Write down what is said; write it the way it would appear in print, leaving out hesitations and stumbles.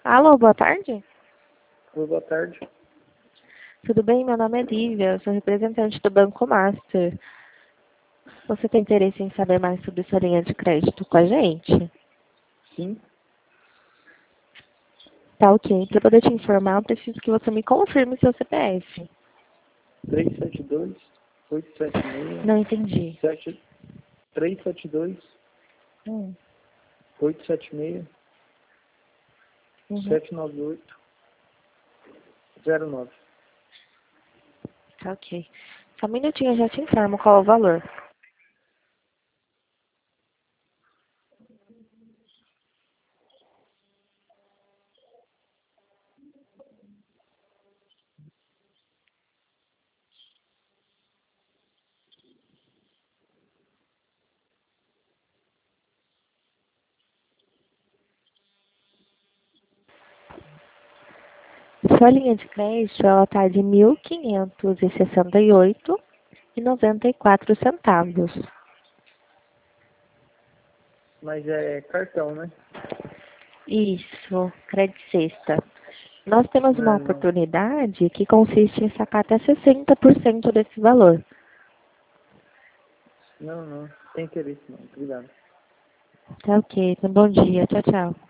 Alô, boa tarde. Oi, boa tarde. Tudo bem? Meu nome é Lívia, eu sou representante do Banco Master. Você tem interesse em saber mais sobre sua linha de crédito com a gente? Sim, Tá ok. Para poder te informar, eu preciso que você me confirme seu CPF. 372 Não entendi. 372 Hum. 876 Uhum. 798 09. Tá ok. Só um minutinho, eu já te informo qual é o valor. Sua linha de crédito, ela tá de R$ 1.568,94. Mas é cartão, né? Isso, crédito sexta. Nós temos uma Não, não. oportunidade que consiste em sacar até 60% desse valor. Não, não. Tem interesse não. Obrigado. Tá ok, então bom dia. Tchau, tchau.